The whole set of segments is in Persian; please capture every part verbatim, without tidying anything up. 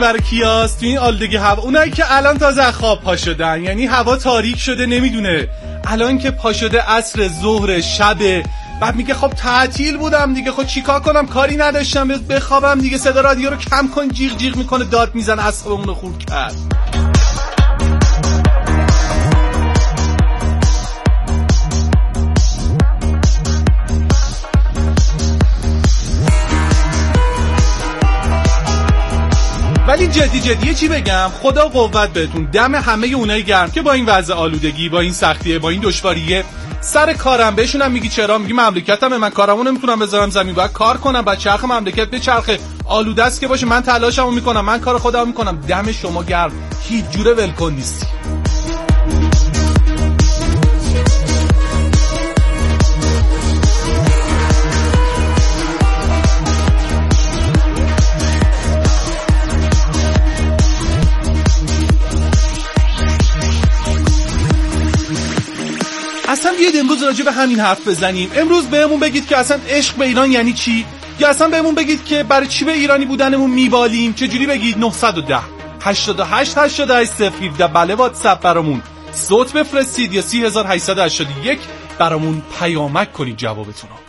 برای کیاست تو این آلودگی هوا؟ اونایی که الان تازه خواب پا شدن، یعنی هوا تاریک شده نمیدونه الان که پا شده عصر ظهر شب، بعد میگه خب تعطیل بودم دیگه، خب چیکار کنم، کاری نداشتم بخوابم دیگه، صدا رادیو رو کم کن، جیغ جیغ میکنه، داد میزنه، اعصابمون رو خورد کرد. ولی جدی جدی چی بگم، خدا قوت بهتون، دم همه اونایی گرم که با این وضع آلودگی، با این سختیه، با این دشواریه سر کارم بهشونم میگی چرا، میگی مملکتمه، من کارمو نمیتونم بذارم زمین، باید کار کنم، بعد چرخ مملکت به چرخه، آلوده است که باشه، من تلاشمو میکنم، من کار خودمو میکنم. دم شما گرم، هیچ جوره ولکن نیستی. اصلا بیاید امروز راجع به همین حرف بزنیم. امروز بهمون بگید که اصلا عشق به ایران یعنی چی، یا اصلا بهمون بگید که برای چی به ایرانی بودنمون میبالیم. چجوری بگید؟ نه یک صفر هشتاد و هشت هشتاد و هشت صفر هفده بله واتساپ برامون صوت بفرستید، یا سی هزار و هشتصد و هشتاد و یک برامون پیامک کنید جوابتون رو.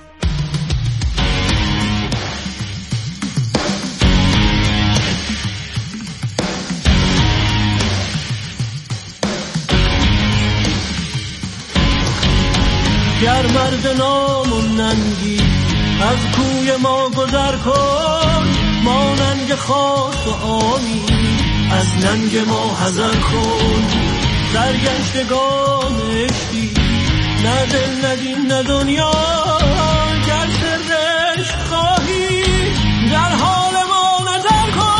گر مرد نام ننگی از کوی ما گذر کن، ما ننگ خاص و آنی از ننگ ما حذر کن. سرگشتگان عشقی نه دل ندین نه دنیا، گر سرش خواهی در حال ما نظر کن.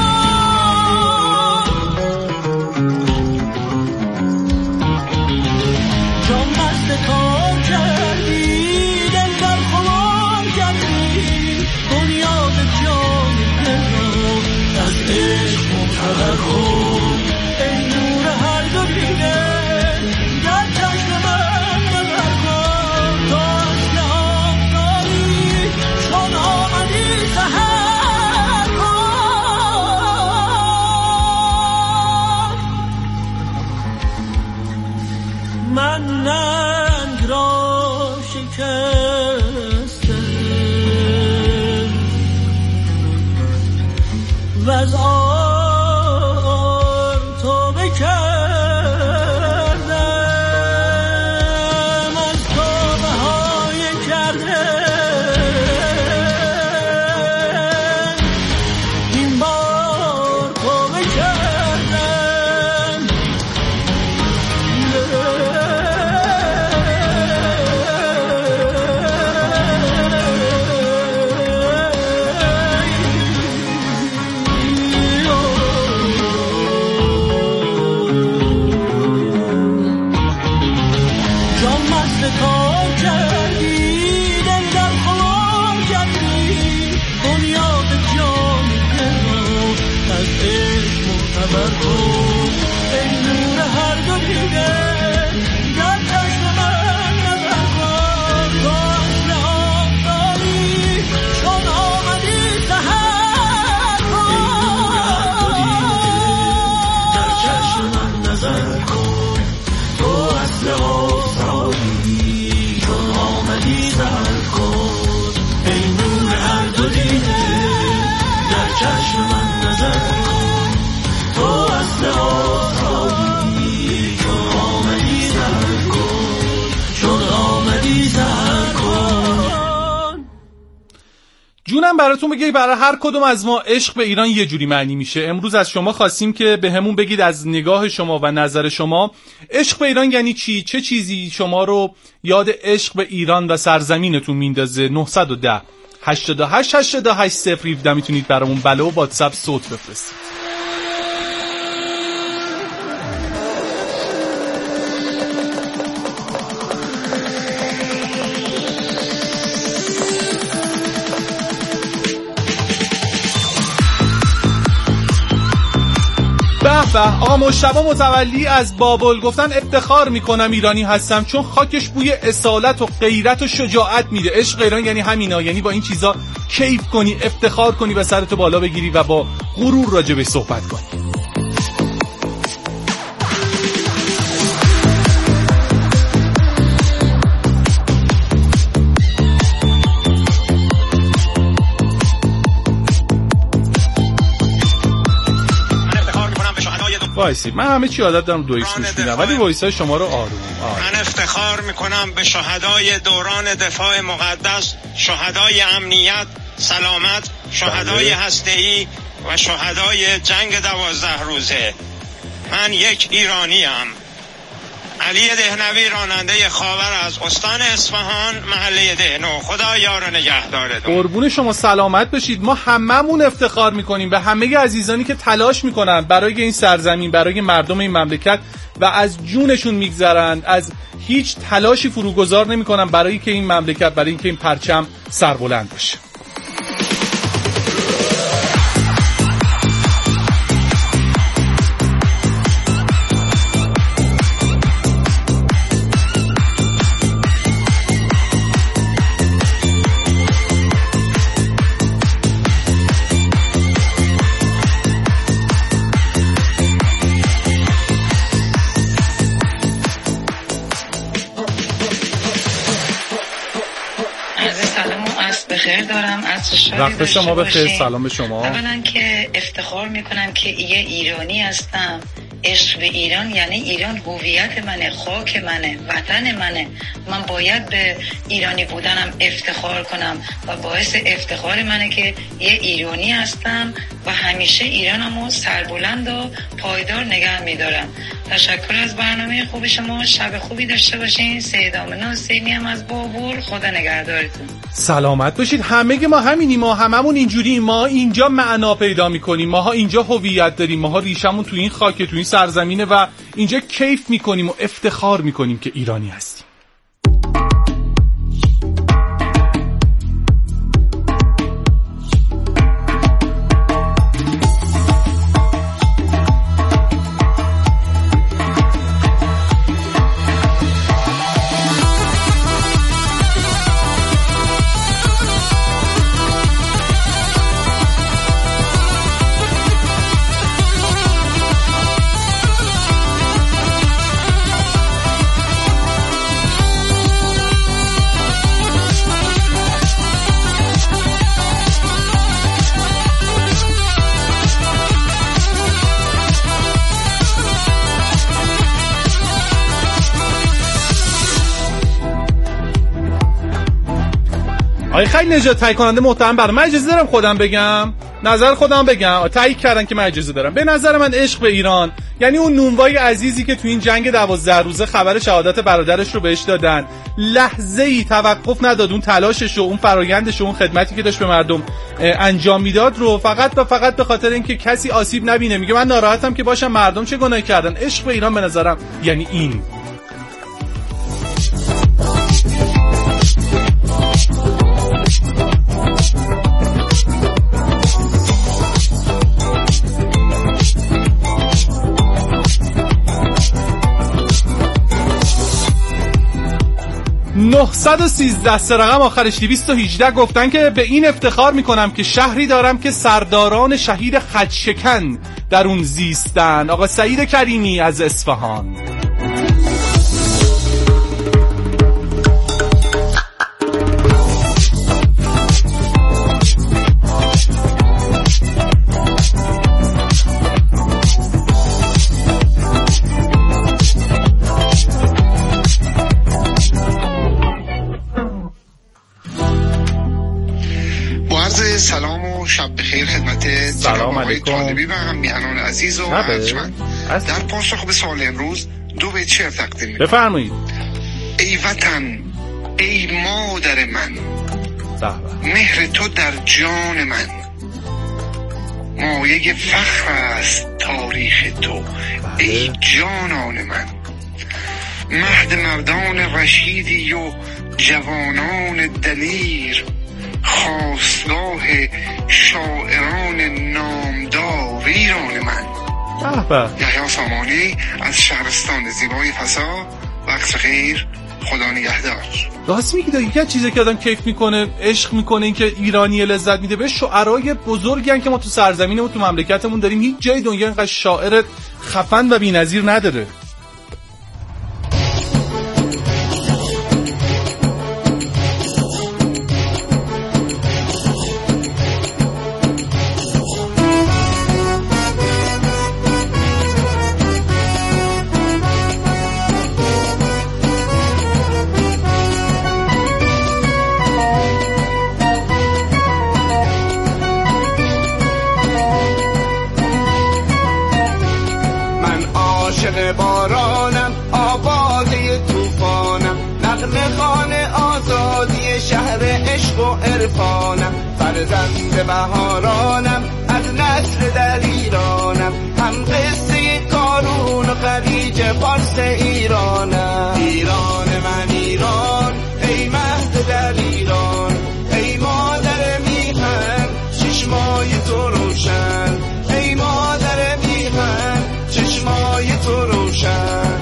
جان مست کار کردی، دل در خمار کردی، دنیا به جان دل از عشق منتظر کن. ای نور هر دو دیده در چشم من نظر کن، تا اصل آفتابی چون آمدی سحر کن. من ننگ را شکستم و از آن توبه کردم، از توبه های کردم این بار توبه کردم. جان مست کار کردی، دل در خمار کردی، دنیا به جان دل از عشق معتبر کن. ای نور هر دو دیده در چشم من نظر کن، تا اصل آفتابی چون آمدی سحر کن. در چشم من نظر کن، تو اصل آفتابی چون آمدی سحر کن. ای نور هر دو دیده در چشم من نظر کن، تو اصل آفتابی چون آمدی سحر کن، چون آمدی سحر کن. جونم براتون بگی برای هر کدوم از ما عشق به ایران یه جوری معنی میشه. امروز از شما خواستیم که به همون بگید از نگاه شما و نظر شما عشق به ایران یعنی چی، چه چیزی شما رو یاد عشق به ایران و سرزمینتون میندازه. نه یک صفر هشتاد و هشت هشتاد و هشت صفر هفده میتونید برامون بله و واتساپ صوت بفرستید. به به، آقا مشتبه متولی از بابل گفتن افتخار میکنم ایرانی هستم چون خاکش بوی اصالت و غیرت و شجاعت میده. عشق ایران یعنی همینا، یعنی با این چیزا کیف کنی، افتخار کنی و سرتو بالا بگیری و با غرور راجع به صحبت کنیم. وایسی من همه چی عادت دارم دویش گوش میدم ولی وایسای شما رو آروم آروم. من افتخار میکنم به شهدای دوران دفاع مقدس، شهدای امنیت، سلامت، شهدای هسته‌ای و شهدای جنگ دوازده روزه. من یک ایرانیم. علی دهنوی، راننده خاور از استان اصفهان، محله دهنو. خدا یار و نگهدارتون. قربون شما سلامت بشید. ما هممون افتخار میکنیم به همه عزیزانی که تلاش میکنن برای این سرزمین، برای مردم این مملکت و از جونشون میگذرن، از هیچ تلاشی فروگذار نمیکنن برای که این مملکت، برای اینکه این پرچم سربلند بشه. وقت شما بخیر. سلام به شما. اولا که افتخار میکنم که یه ایرانی هستم. عشق به ایران یعنی ایران هویت منه، خاک منه، وطن منه. من باید به ایرانی بودنم افتخار کنم و باعث افتخار منه که یه ایرانی هستم و همیشه ایرانمو سربلند و پایدار نگه میدارم. تشکر از برنامه خوب شما. شب خوبی داشته باشین. سید آمنه حسینی هم از بابور. خدا نگهدارتون. سلامت باشید. همه ما همینیم، ما هممون اینجوری، ما اینجا معنا پیدا میکنیم، ماها اینجا هویت داریم، ماها ریشمون تو این خاک، تو این سرزمینه و اینجا کیف میکنیم و افتخار میکنیم که ایرانی هستیم. آقای خیلی نجات تایید کننده محترم، برای من اجازه دارم خودم بگم، نظر خودم بگم. تایید کردن که من اجازه دارم. به نظر من عشق به ایران یعنی اون نونوای عزیزی که تو این جنگ دوازده روزه خبر شهادت برادرش رو بهش دادن، لحظه‌ای توقف نداد اون تلاشش و اون فرایندش و اون خدمتی که داشت به مردم انجام میداد رو فقط و فقط به خاطر اینکه کسی آسیب نبینه میگه من ناراحتم که باشم مردم چه گناهی کردن. عشق به ایران به نظرم یعنی این. نهصد و سیزده سه رقم آخرش دویست و هجده گفتن که به این افتخار میکنم که شهری دارم که سرداران شهید خدشکن در اون زیستن. آقا سعید کریمی از اصفهان. سلام و شب بخیر خدمت سلام علیکم طالبی و همیهنان عزیز و ارجمند. در پاسخ به سوال امروز دو بیت شعر تقدیم می‌کنم. بفرمایید. ای وطن، ای مادر من، مهر تو در جان من، مایه فخر است تاریخ تو، ای جانان من. مهد مردان رشیدی و جوانان دلیر، خواستگاه شاعران نامدار ایران من. یحیی سامانی از شهرستان زیبای فسا. وقت خیر، خدا نگهدار. راست میگی، یکی از چیزایی که آدم کیف میکنه، عشق میکنه، این که ایرانی لذت میده به شاعرای بزرگی هن که ما تو سرزمینمون تو مملکتمون داریم. هیچ جای دنیا اینقدر شاعر خفن و بی‌نظیر نداره. بارانم آباده توفانم، نغمه خوان آزادی شهر عشق و عرفانم، فرزند بهارانم، از نسل در ایرانم، هم قصه کارون و خلیج فارس ایرانم. ایران من ایران، ای مهد در ایران، ای مادر میهن چشمای تو روشن، ای مادر میهن چشمای تو روشن.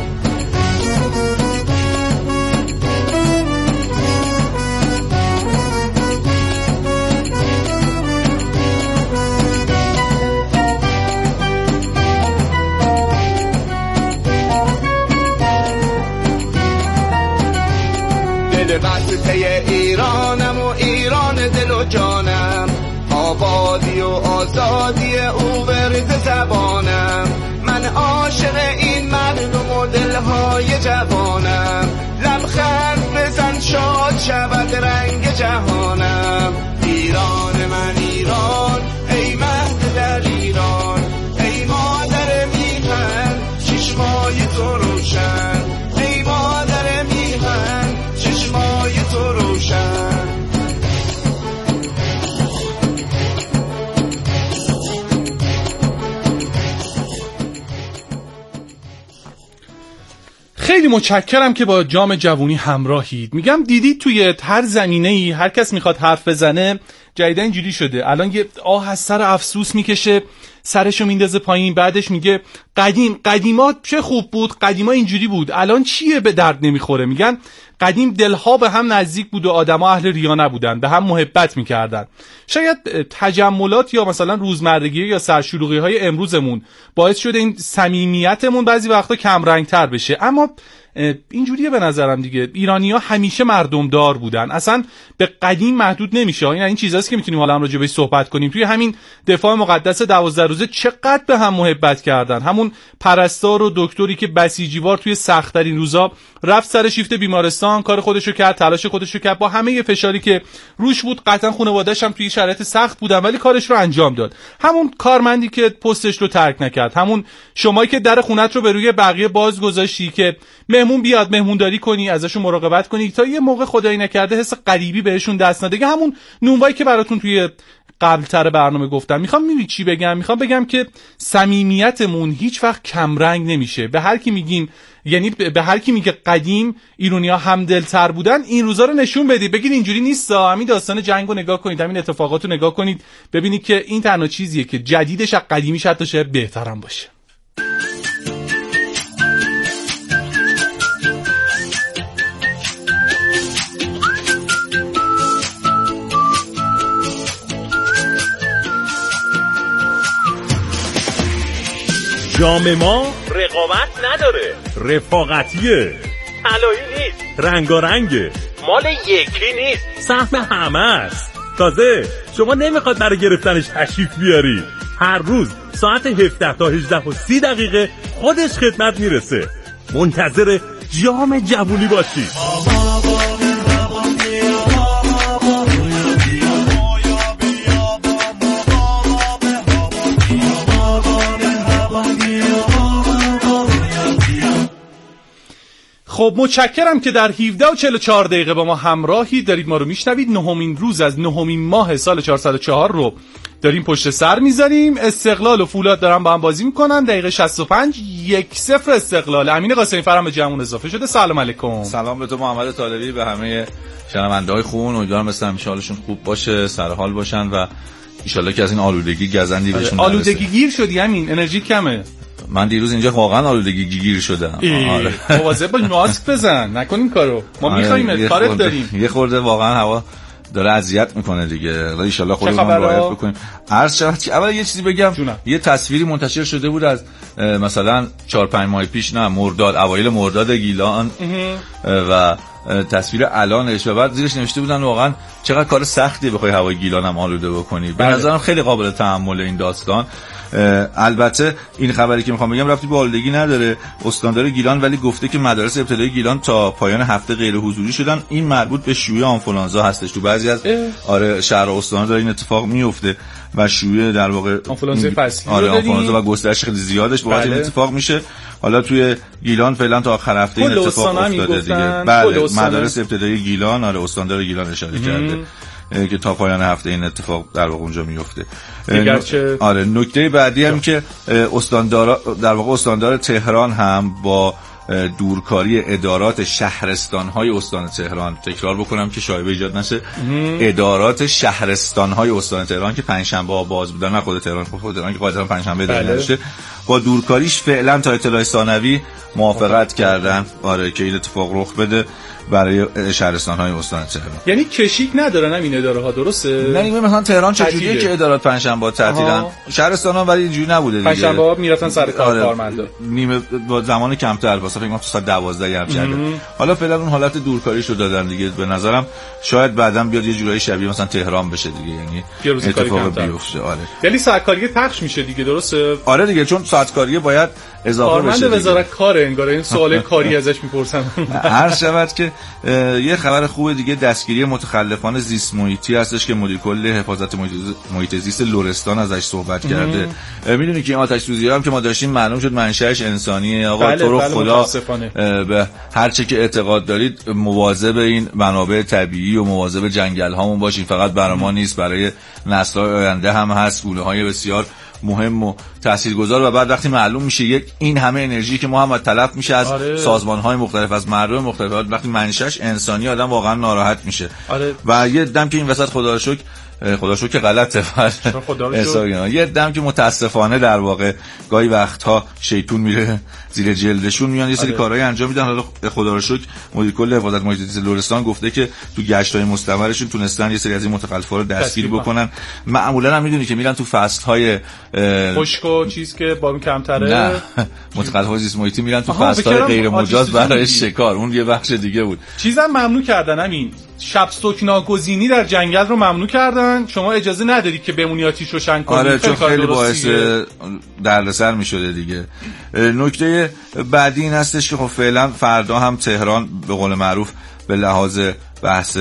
دل قصه ایرانم و ایران دل و جانم، آبادی و آزادی او ورد زبانم، من عاشق این مردم و دلهای جوانم، لبخند بزن شاد شود رنگ جهانم. ایران من ایران، ای مهد در ایران، ای مادر میهن چشمای تو روشن، ای مادر میهن چشمای تو روشن. خیلی متشکرم که با جام جوونی همراهید. میگم دیدید توی هر زمینه‌ای هر کس میخواد حرف بزنه جدیدن اینجوری شده، الان یه آه از سر افسوس میکشه، سرشو میندازه پایین، بعدش میگه قدیم قدیما چه خوب بود، قدیما اینجوری بود، الان چیه به درد نمیخوره. میگن قدیم دلها به هم نزدیک بود و آدما اهل ریا نبودن، به هم محبت میکردن. شاید تجملات یا مثلا روزمرگی یا سرشلوغی های امروزمون باعث شده این صمیمیتمون بعضی وقتا کم رنگتر بشه، اما اینجوریه به نظرم دیگه. ایرانی‌ها همیشه مردم دار بودن، اصلا به قدیم محدود نمیشه. این این چیزاست که میتونیم حالا هم راجع بهش صحبت کنیم. توی همین دفاع مقدس دوازده روزه چقدر به هم محبت کردن. همون پرستار و دکتری که بسیجیوار توی سخت‌ترین روزا رفت سر شیفت بیمارستان، کار خودشو کرد، تلاش خودشو کرد، با همه فشاری که روش بود، قطعا خانواده‌اش هم توی شرایط سخت بودن ولی کارش رو انجام داد. همون کارمندی که پستش رو ترک نکرد، همون شمایی که در خونت رو به روی بقیه باز گذاشتی که مهمون بیاد مهمونداری کنی، ازشون مراقبت کنی تا یه موقع خدایی نکرده حس غریبی بهشون دست نده. همون نونوایی که براتون توی قبلتر برنامه گفتم. میخوام میبینی چی بگم؟ میخوام بگم که صمیمیتمون هیچ وقت کمرنگ نمیشه. به هر کی میگیم، یعنی به هر کی میگه قدیم ایرانی‌ها همدلتر بودن، این روزا رو نشون بدید، بگید اینجوری نیستا. همین داستان جنگو نگاه کنید، همین اتفاقاتو نگاه کنید، ببینید که این تنها چیزیه که جدیدش از قدیمیش حتی شاید بهترم باشه. جام ما رقابت نداره، رفاقتیه، طلایی نیست، رنگارنگه، مال یکی نیست، سهم همه است. تازه شما نمیخواد برای گرفتنش تشریف بیاری، هر روز ساعت هفده تا هجده و سی دقیقه خودش خدمت میرسه. منتظر جام جوونی باشی. خب متشکرم که در هفده و چهل و چهار دقیقه با ما همراهی دارید، ما رو میشنوید. نهمین روز از نهمین ماه سال چهارصد و چهار رو داریم پشت سر میذاریم. استقلال و فولاد دارن با هم بازی میکنن. دقیقه شصت و پنج یک صفر استقلال. امین قاسمی فرام به جمعون اضافه شده. سلام علیکم. سلام به تو محمد طالبی، به همه شنونده‌های خوبون. امیدوارم مثل همیشه حالشون خوب باشه، سر حال باشن و ان شاءالله که از این آلودگی گزندی بهشون نرسه. آلودگی گیر شدی همین، انرژی کمه. من دیروز اینجا واقعا آلودگی گیر شدم. آره مواظب باش، ماسک بزن، نکن این کارو، ما آره میخوایم کارت داریم. یه خورده واقعا هوا داره اذیت میکنه دیگه. ان شاءالله خودمون رعایت بکنیم. عرض شود که اول یه چیزی بگم جونم. یه تصویری منتشر شده بود از مثلا چهار پنج ماه پیش، نه مرداد، اوایل مرداد گیلان و تصویر الانش و بعد زیرش نوشته بودن واقعا چقدر کار سختیه بخوای هوای گیلان هم آلوده بکنی. به نظرم خیلی قابل تحمل این داستان. البته این خبری که میخوام بگم ربطی به آلودگی نداره. استاندار گیلان ولی گفته که مدارس ابتدایی گیلان تا پایان هفته غیر حضوری شدن. این مربوط به شیوع آنفولانزا هستش. تو بعضی از آره شهر و استان داره این اتفاق میفته و شیوع در واقع آنفولانزا فصلی آره آنفولانزا و گسترش خیلی زیادش باعث این اتفاق میشه. حالا توی گیلان فعلا تا آخر هفته این اتفاق افتاده دیگه. بله مدارس ابتدایی گیلان آره استاندار گیلان اشاره کرده که تا پایان هفته این اتفاق در واقع اونجا میفته. چه... آره نکته بعدی هم که استاندار در واقع استاندار تهران هم با دورکاری ادارات شهرستان‌های استان تهران، تکرار بکنم که شایبه ایجاد نشه، ادارات شهرستان‌های استان تهران که پنجشنبه باز بودن، نه خود تهران، خود تهران که قاعدتا پنجشنبه داره نشه، با دورکاریش فعلا تا اطلاع ثانوی موافقت کردن آره که این اتفاق رخ بده برای شهرستان‌های استان تهران. یعنی کشیک ندارن همین اداره‌ها، درسته؟ نه دیگه مثلا تهران چجوریه که ادارات پنجشنبه تعطیلن، شهرستان‌ها ولی اینجوری نبوده دیگه. پنجشنبه میرفتن سر کار آره. کارمندا. نیمه با زمان کمتر واسه فکر کنم تا ساعت دوازده هم شده. حالا فعلا اون حالت دورکاریشو دادن دیگه. به نظرم شاید بعداً بیاد یه جورایی شبیه مثلا تهران بشه دیگه، یعنی اتفاق بیفته. آره. یعنی ساعت کاری پخش میشه دیگه، درسته؟ آره دیگه، چون ساعت کاری باید اضافه بشه. کارمند وزارت کار انگار این سوال کاری ازش میپرسن. هر شود که یه خبر خوب دیگه دستگیری متخلفان زیست محیطی هستش که مدیر کل حفاظت محیط زیست لرستان ازش صحبت کرده. میدونی که این آتش سوزی‌ها هم که ما داشتیم معلوم شد منشأش انسانیه. آقا بله، تو رو بله خدا به هر چه که اعتقاد دارید مواظب این منابع طبیعی و مواظب جنگل هامون باشین. فقط برای ما نیست، برای نسل‌های آینده هم هست. گونه‌های بسیار مهم و تاثیرگذار. و بعد وقتی معلوم میشه یک این همه انرژی که ما هم تلف میشه از آره. سازمان‌های مختلف، از مردم مختلف، وقتی منشأش انسانی، آدم واقعا ناراحت میشه. آره. و یه دم که این وسط خدا رو شکر خدا رو شکر غلطه، یه دم که متاسفانه در واقع گاهی وقتها شیطون میره زیر جلدشون، میان یه سری آره. کارهای انجام میدن. حالا خدا رو شکر مدیر کل حفاظت محیط زیست لرستان گفته که تو گشت‌های مستمرشون تونستن یه سری از این متخلفا رو دستگیر بکنن. معمولا هم میدونی که میرن تو فصل‌های خشک و چیز که بارون کمتره، نه متخلفای زیست محیطی میرن تو فصل‌های غیر مجاز برای شکار. اون یه بخش دیگه بود. چیزام ممنوع کردن، همین شب سکناگزینی در جنگل رو ممنوع کردن. شما اجازه نداری که بمونی آتیش روشن کنی. آره چون خیلی باعث دردسر میشده دیگه. نکته بعدی این هستش که خب فعلا فردا هم تهران به قول معروف به لحاظ بحث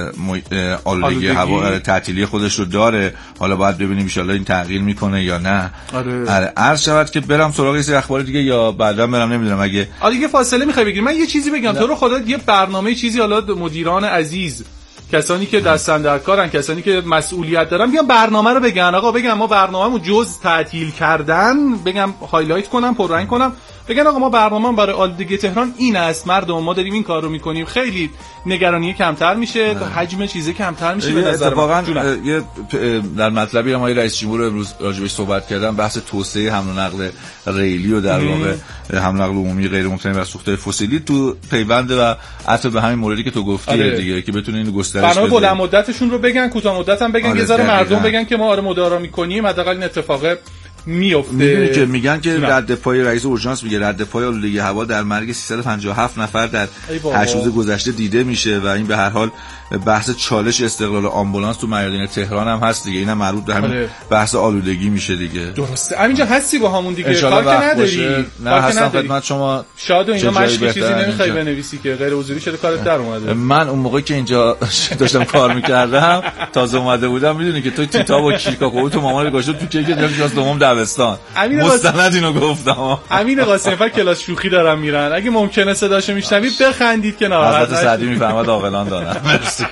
آلودگی هوا تعطیلی خودش رو داره. حالا باید ببینیم ان شاءالله این تغییر میکنه یا نه. آره. آره عرض شود که برم سراغ یه اخبار دیگه یا بعدا برم، نمیدونم. اگه آره دیگه فاصله میخوای بگیری من یه چیزی بگم نه. تو رو خدا یه برنامه چیزی، حالا مدیران عزیز، کسانی که دستن در کارن، کسانی که مسئولیت دارن، بیان برنامه رو بگن. آقا بگم ما برنامه‌مون جز تعطیل کردن، بگم هایلایت کنم، پررنگ کنم، بگن آقا ما برنامه‌مون برای آلودگی تهران این است، مردم ما داریم این کار رو میکنیم، خیلی نگرانی کمتر میشه، حجم چیزی کمتر میشه. به نظر واقعا یه در مطلبی ما رئیس جمهور امروز راجعش صحبت کردن، بحث توسعه حمل و نقل ریلی و در واقع حمل و نقل عمومی غیر مبتنی بر سوختهای فسیلی تو پیوند و عطف به همین موردی که تو گفتی آره. دیگه، که بتونه اینو گسترش بده. برنامه بلند مدتشون رو بگن، کوتاه مدت هم بگن، آره یه ذره مردم بگن که ما آره مدارا میکنیم، حداقل این اتفاق میفته. میدونی که میگن که رد پای رئیس اورژانس میگه رد پای آلودگی هوا در مرگ سیصد و پنجاه و هفت نفر در هشت روز گذشته دیده میشه و این به هر حال بحث چالش استقلال آمبولانس تو میادین تهران هم هست دیگه. اینا مربوط به همین آره. بحث آلودگی میشه دیگه. درسته. همینجا هستی با همون دیگه، کار که نداری. نه هستم خدمت شما. شاید اینا مشکی چیزی نمیخوای بنویسی که غیر حضوری شده کارت در اومده. من اون موقعی که اینجا داشتم کار میکردم تازه اومده بودم، میدونی که تو تیتا و کیکاکو تو مامان گاشو تو کیک کلاس دوم دبستان مستند اینو گفتم. امین قاسمی فر کلاس شوخی دارن میرن، اگه ممکنه صداشو میشنوی بخندید که ناراحت نشید. حضرت سعدی میفهمد عاقلان دارن. مرسی.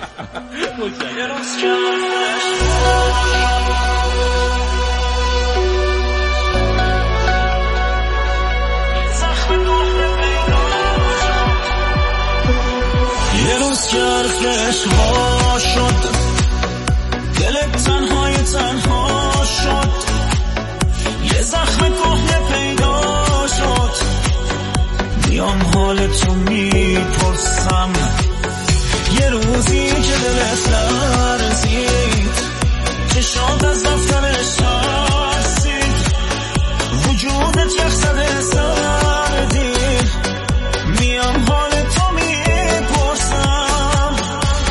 یه روز که حرفش وا شد، دلت تنهای تنها شد، یه زخم کهنه پیدا میام حال تو میپرسم، یه روزی که دلت لرزید، چشات از دفترش ترسید، وجودت یک زده سردید، میام حال تو میپرسم.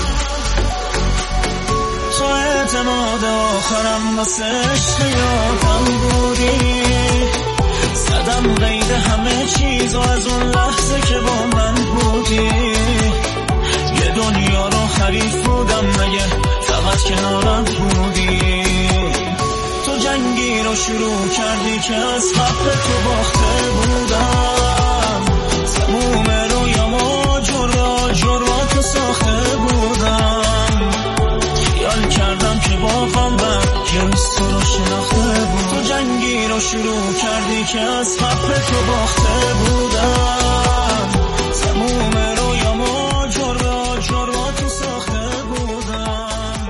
تو اعتماد آخرم واسه عشق یادم بودی، زدم قید همه چیز و از اون لحظه که با من بودی، یه دنیا رو خرید بودم مگه فقط کنارم بودی. تو جنگی رو شروع کردی که از حق تو باخته بودم، تموم رویامو جرا جرا تو ساخته بودم، خیال کردم که واقعا بعد یه روز تو رو شناخته بود. تو جنگی رو شروع کردی که از حق تو باخته بودم، تموم رویامو جرا جرا تو ساخته بودم،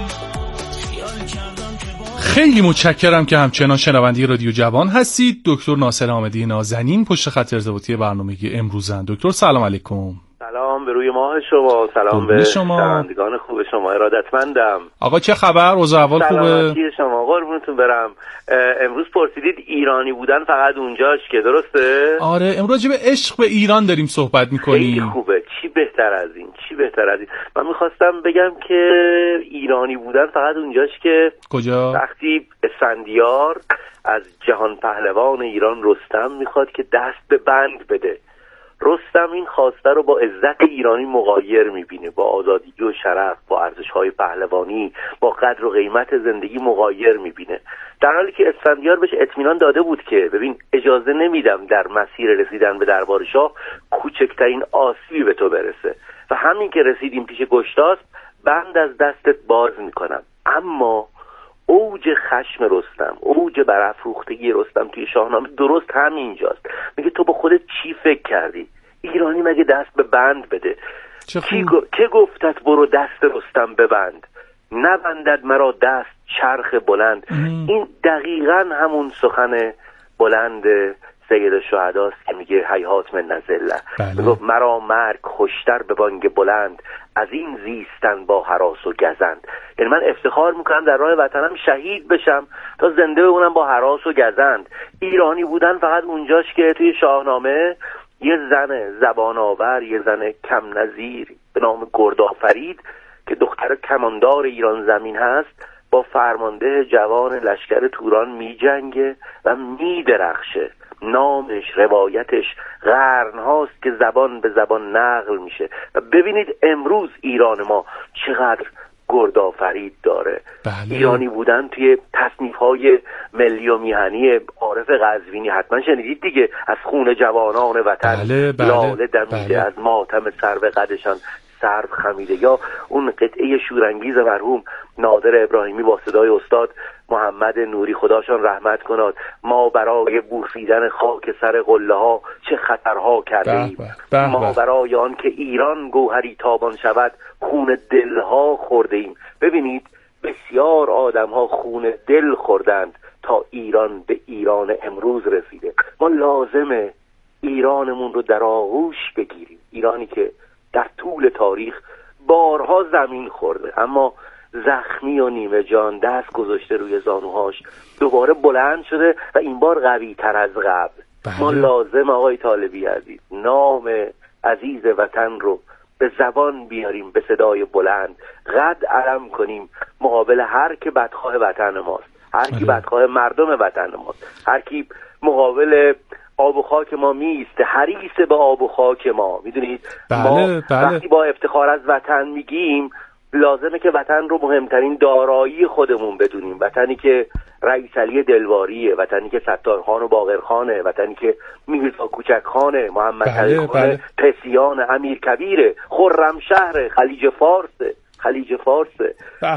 خیال کردم که خیلی متشکرم که همچنان شنونده رادیو جوان هستید. دکتر ناصر حامدی نازنین پشت خط ارتباطی برنامه امروزن. دکتر سلام علیکم. سلام به روی ماه شما، سلام به شنوندگان خوب شما، ارادتمندم. آقا چه خبر؟ اوضاع احوال خوبه؟ سلامتی شما، قربونتون برم. امروز پرسیدید ایرانی بودن فقط اونجاش که درسته؟ آره، امروز راجع به عشق به ایران داریم صحبت می‌کنیم. خیلی خوبه، چی بهتر از این، چی بهتر از این. من می‌خواستم بگم که ایرانی بودن فقط اونجاش که کجا؟ وقتی اسفندیار از جهان پهلوان ایران رستم میخواد که دست به بند بده، رستم این خواسته رو با عزت ایرانی مغایر میبینه، با آزادی و شرف، با ارزش‌های پهلوانی، با قدر و قیمت زندگی مغایر میبینه، در حالی که اسفندیار بهش اطمینان داده بود که ببین اجازه نمیدم در مسیر رسیدن به دربار شاه کوچکترین آسیبی به تو برسه و همین که رسیدیم پیش گشتاسپ بند از دستت باز میکنم. اما اوج خشم رستم، اوج برافروختگی رستم توی شاهنامه درست همینجاست. میگه تو با خودت چی فکر کردی؟ ایرانی مگه دست به بند بده؟ کی گو... که گفتت برو دست رستم ببند، نبندد مرا دست چرخ بلند. ام. این دقیقاً همون سخن بلند سید شهداست که میگه هیهات من نزله. میگه مرا مرگ خوشتر به بانگ بلند، از این زیستن با هراس و گزند. یعنی من افتخار میکنم در راه وطنم شهید بشم تا زنده بمونم با هراس و گزند. ایرانی بودن فقط اونجاش که توی شاهنامه یه زن زبان آور، یه زن کم نظیر به نام گردآفرید که دختر کماندار ایران زمین هست، با فرمانده جوان لشکر توران می جنگه و می درخشه. نامش، روایتش قرن هاست که زبان به زبان نقل میشه و ببینید امروز ایران ما چقدر گردآفرید داره. بله. ایرانی بودن توی تصنیف های ملی و میهنی عارف قزوینی حتما شنیدید دیگه، از خون جوانان وطن بله، بله، لاله دمیده، بله. از ماتم سرو قدشان سرو خمیده، یا اون قطعه شورانگیز مرحوم نادر ابراهیمی با صدای استاد محمد نوری خداشان رحمت کناد، ما برای بوسیدن خاک سر قله ها چه خطرها کردیم، ما برای آن که ایران گوهری تابان شود خون دلها خورده ایم. ببینید بسیار آدم ها خون دل خوردند تا ایران به ایران امروز رسیده. ما لازمه ایرانمون رو در آغوش بگیریم، ایرانی که در طول تاریخ بارها زمین خورده اما زخمی و نیمه جان دست گذاشته روی زانوهاش، دوباره بلند شده و این بار قوی تر از قبل. بله. ما لازم آقای طالبی عزیز نام عزیز وطن رو به زبان بیاریم، به صدای بلند قد علم کنیم مقابل هر که بدخواه وطن ماست، هر کی بدخواه مردم وطن ماست، هر کی مقابل آب و خاک ما میسته، حریص به آب و خاک ما. میدونید بله، ما بله. وقتی با افتخار از وطن میگیم لازمه که وطن رو مهمترین دارایی خودمون بدونیم، وطنی که رئیس علی دلواریه، وطنی که ستارخان و باقرخانه، وطنی که میرزا کوچکخانه، محمد بله، بله. پسیان، امیر کبیره، خرمشهر، خلیج فارسه خلیج فارسه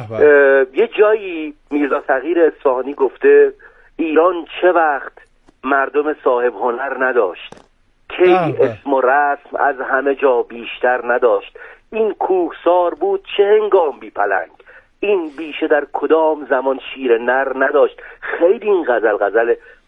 یه جایی میرزا صغیر اصفهانی گفته ایران چه وقت مردم صاحب هنر نداشت، کی اسم و رسم از همه جا بیشتر نداشت، این کوهسار بود چه هنگام بی پلنگ، این بیشه در کدام زمان شیر نر نداشت. خیلی این غزل غزل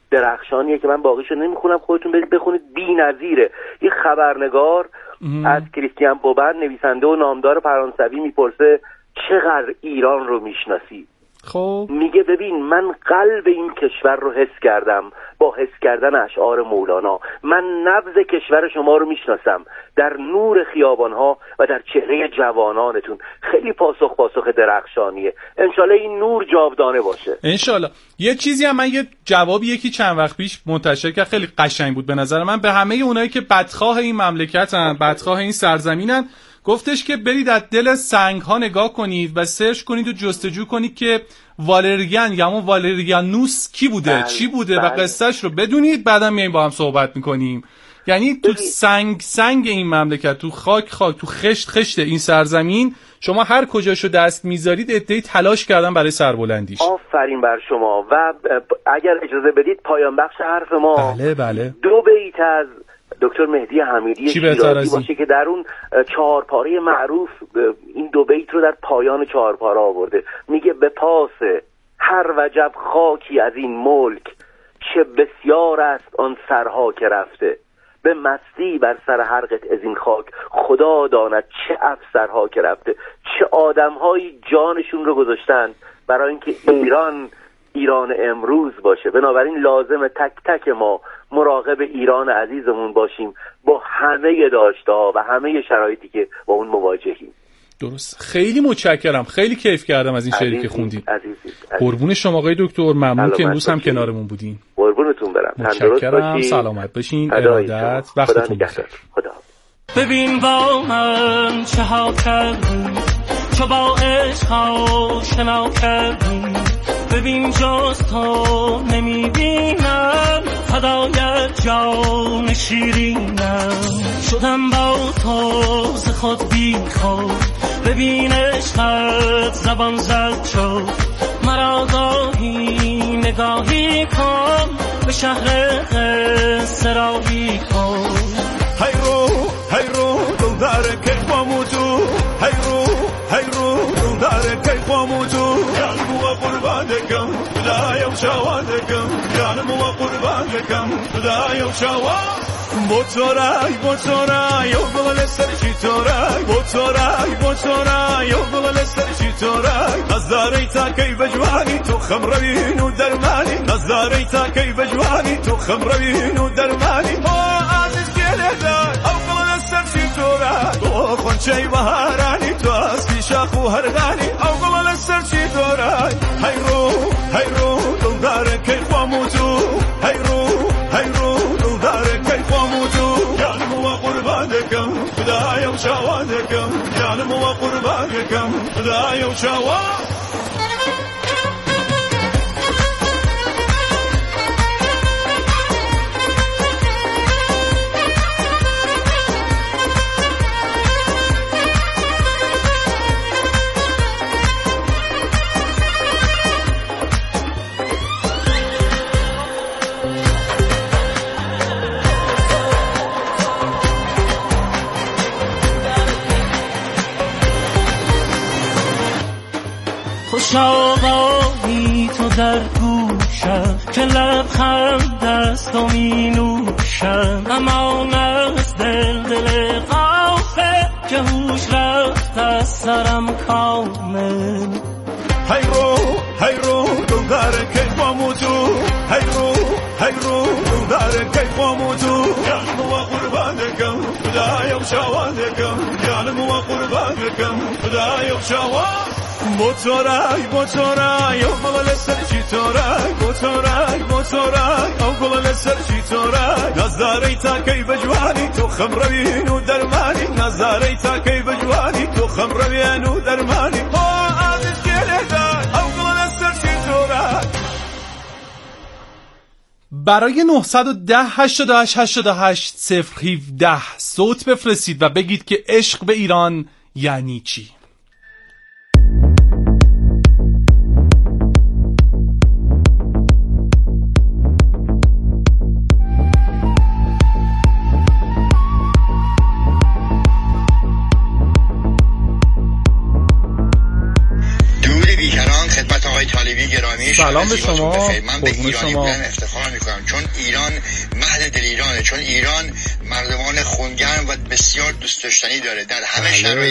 درخشانیه که من باقیشو نمیخونم، خودتون برید بخونید، بی‌نظیره. یه خبرنگار ام. از کریستیان بوبن نویسنده و نامدار فرانسوی میپرسه چقدر ایران رو میشناسی؟ خب میگه ببین من قلب این کشور رو حس کردم با حس کردن اشعار مولانا، من نبض کشور شما رو میشناسم در نور خیابانها و در چهره جوانانتون. خیلی پاسخ پاسخ درخشانیه، انشالله این نور جاودانه باشه انشالله. یه چیزی هم من یه جوابی یکی چند وقت پیش منتشر کرد خیلی قشنگ بود به نظر من، به همه اونایی که بدخواه این مملکتن، بدخواه این سرزمینن، گفتش که برید از دل سنگ ها نگاه کنید و سرچ کنید و جستجو کنید که والریان یا همون والریانوس کی بوده، بل، چی بوده بل. و قصهش رو بدونید، بعدا میایم با هم صحبت میکنیم. یعنی تو سنگ سنگ این مملکت، تو خاک خاک، تو خشت خشت این سرزمین، شما هر کجاشو دست میذارید عده‌ای تلاش کردن برای سربلندیش. آفرین بر شما. و اگر اجازه بدید پایان بخش حرف ما بله بله دو بیت از دکتر مهدی حمیدی شیرازی باشه که در اون چهارپاره معروف این دو بیت رو در پایان چهارپاره آورده. میگه به پاس هر وجب خاکی از این ملک، چه بسیار است آن سرها که رفته. به مستی بر سر هر قطعه از این خاک، خدا داند چه افسرها که رفته. چه آدمهایی جانشون رو گذاشتن برای اینکه ایران ایران امروز باشه. بنابراین لازم تک تک ما مراقب ایران عزیزمون باشیم با همه داشته‌ها و همه شرایطی که با اون مواجهیم. درست. خیلی متشکرم، خیلی کیف کردم از این شعری که خوندید. عزیزی قربون شما آقای دکتر، ممنون که امروز هم کنارمون بودین. قربونتون برم. متشکرم، سلامت باشین. ارادت، وقتتون بخیر. خدا. ببین با من چه ها کردی، چه با عشق آشنا کردی، ببین جز تو نمیبینم فدای جان شیرینم. شدم با تو ز خود بی خود، ببین عشقت زبان زد شد. مرا گاهی نگاهی کن، به شهر قصه راهی کن. هی رو هی رو دل داره که قاموتو، هی رو هی رو دل داره که قاموتو. یعنی مو قربان دکم خدایم شوان دکم، یعنی مو قربان دکم خدایم شوان. بوتورای بوتورای او بغل سر چی تورای، بوتورای بوتورای او بغل سر چی تورای. نظاری تا کی بجوانی تو خمروین و درمانی، نظاری تا کی بجوانی تو خمروین و درمانی. ما عزیز گله او بغل سر چی تورای، تو خونچه بهارانی تو از پیشاخ و هرگانی او بغل سر چی تورای. هی رو هی رو دل داره کی قاموتو، هی رو هی رو دل داره کی قاموتو. یعنی مو قربان دکم خدایم شوان دکم، یعنی مو قربان دکم خدایم شوان. خوش آقایی تو در گوشم، که لبخند دست و می نوشم. امان از دل دل غافل، که هوش رفت از سرم کامل. هی رو هی رو دل داره که قاموتو، هی رو هی رو دل داره که قاموتو. یعنی مو قربان دکم خدایم شوان دکم، یعنی مو قربان دکم خدایم شوان. بوتورای بوتورای او بغل سر چی تورای، بوتورای بوتورای او بغل سر چی تورای. نظاری تا کی بجوانی تو خمروین و درمانی، نظاری تا کی بجوانی تو خمروین و درمانی. ما عزیز گله او بغل سر چی تورای. برای نه یک صفر هشت هشت هشت هشت صفر هفده صوت بفرستید و بگید که عشق به ایران یعنی چی. خدمت آقای طالبی گرامی، سلام به شما. من به ایرانی بودن افتخار میکنم، چون ایران مهد دل ایرانه، چون ایران مردمان خونگرم و بسیار دوست داشتنی داره در همه شرایط.